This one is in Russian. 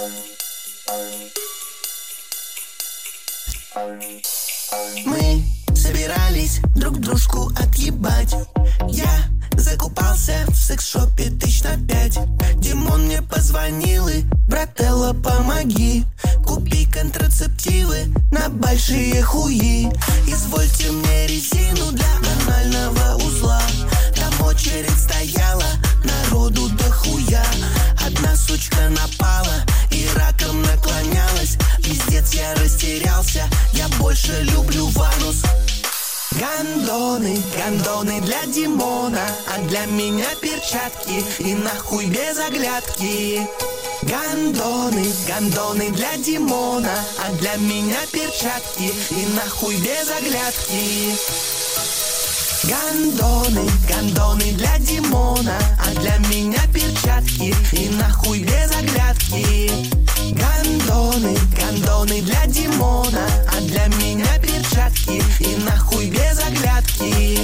Мы собирались друг дружку отъебать. Я закупался в секс-шопе 5 000. Димон мне позвонил и: брателло, помоги, купи контрацептивы на большие хуи. Извольте мне резину для анального узла. Там очередь стояла, народу дохуя. Одна сучка напала и раком наклонялась. Пиздец, я растерялся, я больше люблю ванус. Гандоны, гандоны для Димона, а для меня перчатки и нахуй без оглядки. Гандоны, гандоны для Димона, а для меня перчатки и нахуй без оглядки. Гандоны, гандоны для Димона, а для меня перчатки и нахуй без оглядки. Гандоны, гандоны для Димона, а для меня перчатки и нахуй без оглядки.